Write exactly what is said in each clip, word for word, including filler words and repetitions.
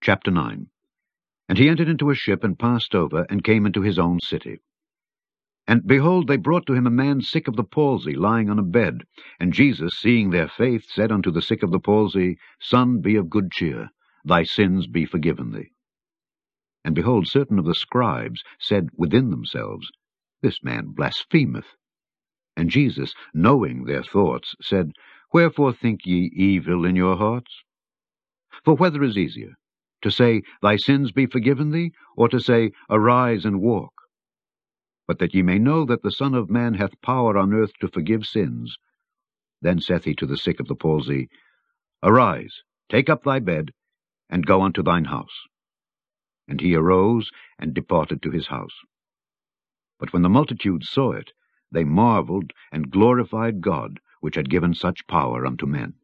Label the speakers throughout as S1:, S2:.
S1: Chapter nine. And he entered into a ship, and passed over, and came into his own city. And behold, they brought to him a man sick of the palsy, lying on a bed. And Jesus, seeing their faith, said unto the sick of the palsy, Son, be of good cheer, thy sins be forgiven thee. And behold, certain of the scribes said within themselves, This man blasphemeth. And Jesus, knowing their thoughts, said, Wherefore think ye evil in your hearts? For whether is easier, to say, Thy sins be forgiven thee, or to say, Arise and walk? But that ye may know that the Son of Man hath power on earth to forgive sins. Then saith he to the sick of the palsy, Arise, take up thy bed, and go unto thine house. And he arose, and departed to his house. But when the multitude saw it, they marveled, and glorified God, which had given such power unto men.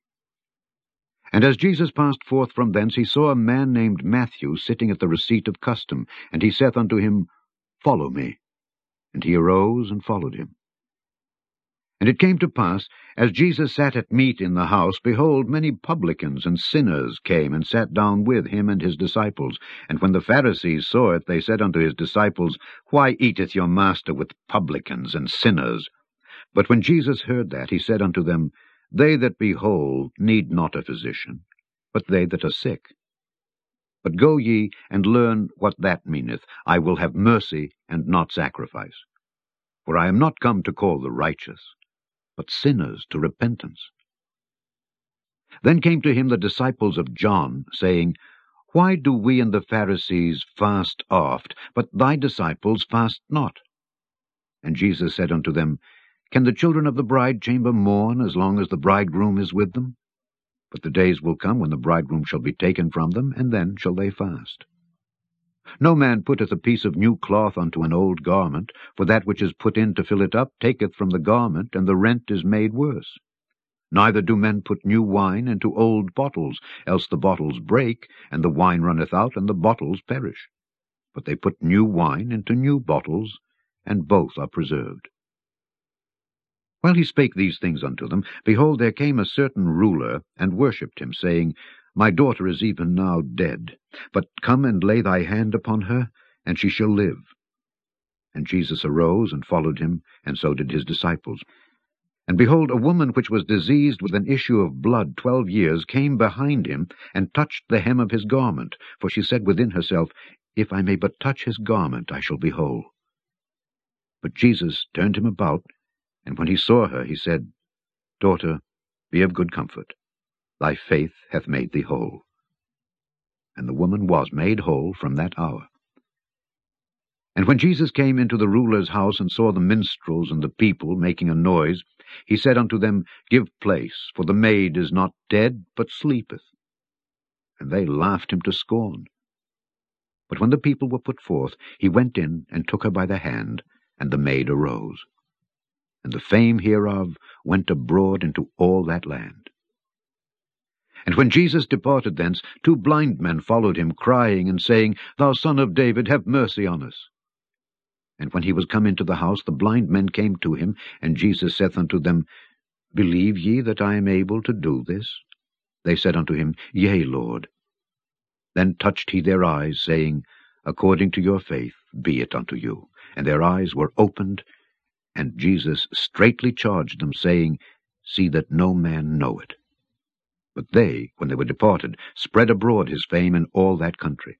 S1: And as Jesus passed forth from thence, he saw a man named Matthew sitting at the receipt of custom, and he saith unto him, Follow me. And he arose and followed him. And it came to pass, as Jesus sat at meat in the house, behold, many publicans and sinners came and sat down with him and his disciples. And when the Pharisees saw it, they said unto his disciples, Why eateth your master with publicans and sinners? But when Jesus heard that, he said unto them, They that be whole need not a physician, but they that are sick. But go ye and learn what that meaneth, I will have mercy and not sacrifice. For I am not come to call the righteous, but sinners to repentance. Then came to him the disciples of John, saying, Why do we and the Pharisees fast oft, but thy disciples fast not? And Jesus said unto them, Can the children of the bride-chamber mourn as long as the bridegroom is with them? But the days will come when the bridegroom shall be taken from them, and then shall they fast. No man putteth a piece of new cloth unto an old garment, for that which is put in to fill it up taketh from the garment, and the rent is made worse. Neither do men put new wine into old bottles, else the bottles break, and the wine runneth out, and the bottles perish. But they put new wine into new bottles, and both are preserved. While he spake these things unto them, behold, there came a certain ruler, and worshipped him, saying, My daughter is even now dead, but come and lay thy hand upon her, and she shall live. And Jesus arose and followed him, and so did his disciples. And behold, a woman which was diseased with an issue of blood twelve years came behind him, and touched the hem of his garment, for she said within herself, If I may but touch his garment, I shall be whole. But Jesus turned him about, and when he saw her, he said, Daughter, be of good comfort. Thy faith hath made thee whole. And the woman was made whole from that hour. And when Jesus came into the ruler's house, and saw the minstrels and the people making a noise, he said unto them, Give place, for the maid is not dead, but sleepeth. And they laughed him to scorn. But when the people were put forth, he went in, and took her by the hand, and the maid arose. And the fame hereof went abroad into all that land. And when Jesus departed thence, two blind men followed him, crying and saying, Thou Son of David, have mercy on us. And when he was come into the house, the blind men came to him, and Jesus saith unto them, Believe ye that I am able to do this? They said unto him, Yea, Lord. Then touched he their eyes, saying, According to your faith be it unto you. And their eyes were opened, and Jesus straitly charged them, saying, See that no man know it. But they, when they were departed, spread abroad his fame in all that country.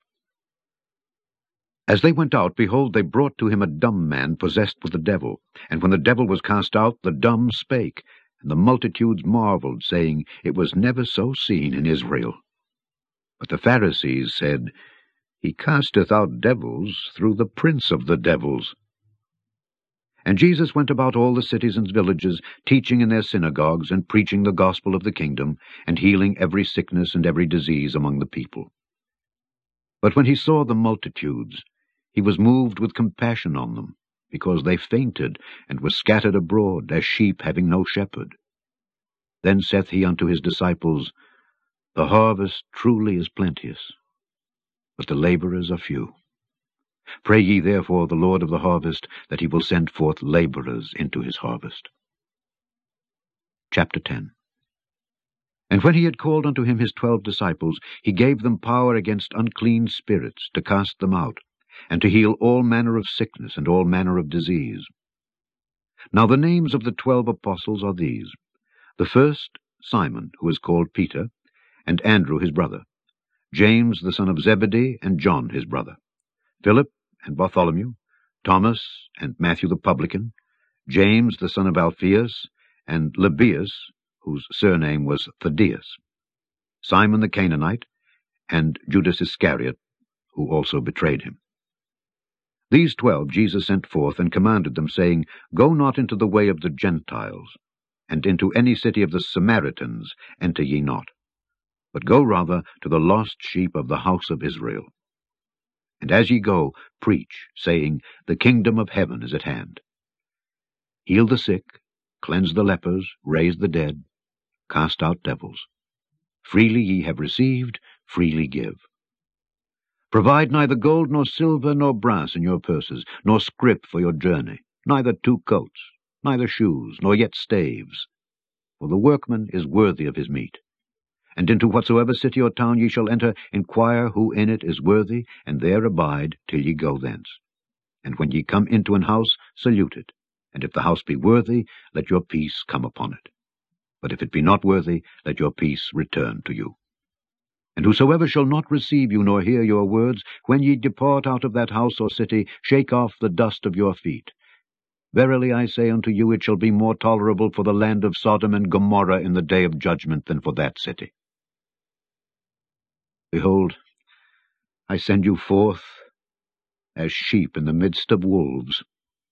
S1: As they went out, behold, they brought to him a dumb man possessed with the devil. And when the devil was cast out, the dumb spake, and the multitudes marveled, saying, It was never so seen in Israel. But the Pharisees said, He casteth out devils through the prince of the devils. And Jesus went about all the cities and villages, teaching in their synagogues, and preaching the gospel of the kingdom, and healing every sickness and every disease among the people. But when he saw the multitudes, he was moved with compassion on them, because they fainted, and were scattered abroad, as sheep having no shepherd. Then saith he unto his disciples, The harvest truly is plenteous, but the labourers are few. Pray ye therefore the Lord of the harvest, that he will send forth labourers into his harvest. Chapter ten. And when he had called unto him his twelve disciples, he gave them power against unclean spirits to cast them out, and to heal all manner of sickness and all manner of disease. Now the names of the twelve apostles are these: the first, Simon, who is called Peter, and Andrew his brother, James the son of Zebedee, and John his brother, Philip and Bartholomew, Thomas and Matthew the publican, James the son of Alphaeus, and Lebbaeus, whose surname was Thaddeus, Simon the Canaanite, and Judas Iscariot, who also betrayed him. These twelve Jesus sent forth, and commanded them, saying, Go not into the way of the Gentiles, and into any city of the Samaritans enter ye not, but go rather to the lost sheep of the house of Israel. And as ye go, preach, saying, The kingdom of heaven is at hand. Heal the sick, cleanse the lepers, raise the dead, cast out devils. Freely ye have received, freely give. Provide neither gold nor silver nor brass in your purses, nor scrip for your journey, neither two coats, neither shoes, nor yet staves. For the workman is worthy of his meat. And into whatsoever city or town ye shall enter, inquire who in it is worthy, and there abide till ye go thence. And when ye come into an house, salute it. And if the house be worthy, let your peace come upon it. But if it be not worthy, let your peace return to you. And whosoever shall not receive you, nor hear your words, when ye depart out of that house or city, shake off the dust of your feet. Verily I say unto you, it shall be more tolerable for the land of Sodom and Gomorrah in the day of judgment than for that city. Behold, I send you forth as sheep in the midst of wolves.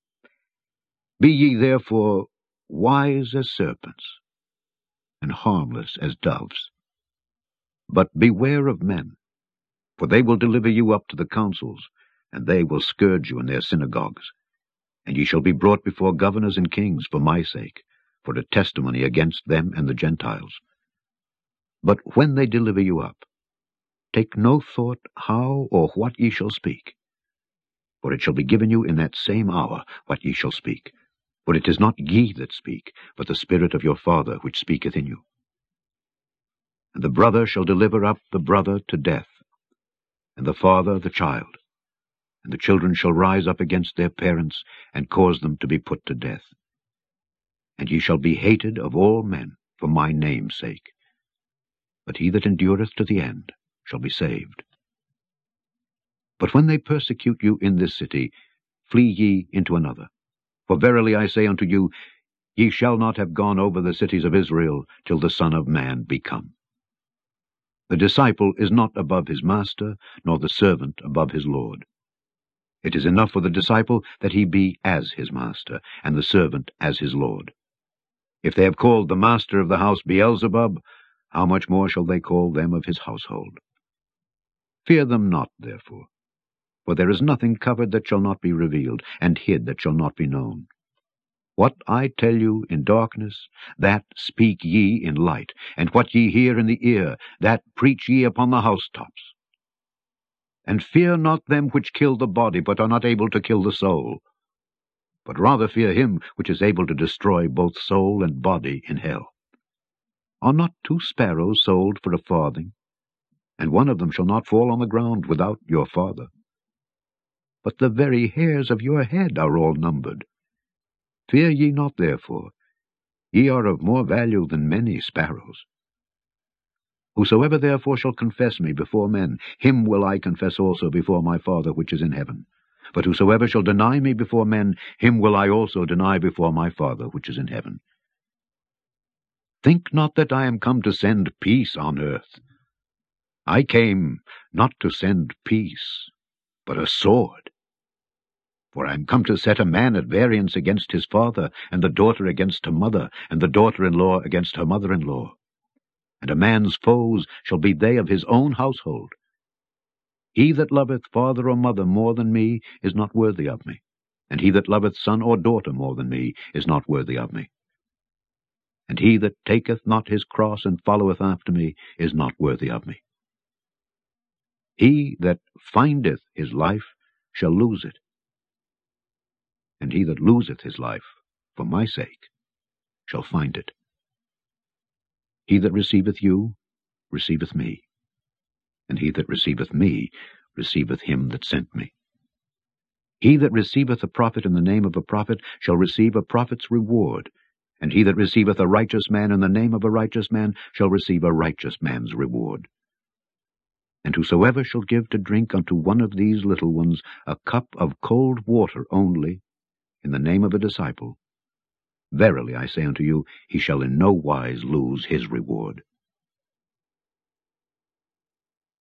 S1: Be ye therefore wise as serpents, and harmless as doves. But beware of men, for they will deliver you up to the councils, and they will scourge you in their synagogues. And ye shall be brought before governors and kings for my sake, for a testimony against them and the Gentiles. But when they deliver you up, take no thought how or what ye shall speak. For it shall be given you in that same hour what ye shall speak. For it is not ye that speak, but the Spirit of your Father which speaketh in you. And the brother shall deliver up the brother to death, and the father the child. And the children shall rise up against their parents, and cause them to be put to death. And ye shall be hated of all men for my name's sake. But he that endureth to the end shall be saved. But when they persecute you in this city, flee ye into another. For verily I say unto you, ye shall not have gone over the cities of Israel till the Son of Man be come. The disciple is not above his master, nor the servant above his Lord. It is enough for the disciple that he be as his master, and the servant as his Lord. If they have called the master of the house Beelzebub, how much more shall they call them of his household? Fear them not, therefore, for there is nothing covered that shall not be revealed, and hid that shall not be known. What I tell you in darkness, that speak ye in light, and what ye hear in the ear, that preach ye upon the housetops. And fear not them which kill the body, but are not able to kill the soul. But rather fear him which is able to destroy both soul and body in hell. Are not two sparrows sold for a farthing? And one of them shall not fall on the ground without your Father. But the very hairs of your head are all numbered. Fear ye not therefore, ye are of more value than many sparrows. Whosoever therefore shall confess me before men, him will I confess also before my Father which is in heaven. But whosoever shall deny me before men, him will I also deny before my Father which is in heaven. Think not that I am come to send peace on earth. I came not to send peace, but a sword. For I am come to set a man at variance against his father, and the daughter against her mother, and the daughter-in-law against her mother-in-law. And a man's foes shall be they of his own household. He that loveth father or mother more than me is not worthy of me, and he that loveth son or daughter more than me is not worthy of me. And he that taketh not his cross and followeth after me is not worthy of me. He that findeth his life shall lose it, and he that loseth his life for my sake shall find it. He that receiveth you receiveth me, and he that receiveth me receiveth him that sent me. He that receiveth a prophet in the name of a prophet shall receive a prophet's reward, and he that receiveth a righteous man in the name of a righteous man shall receive a righteous man's reward. And whosoever shall give to drink unto one of these little ones a cup of cold water only, in the name of a disciple, verily I say unto you, he shall in no wise lose his reward.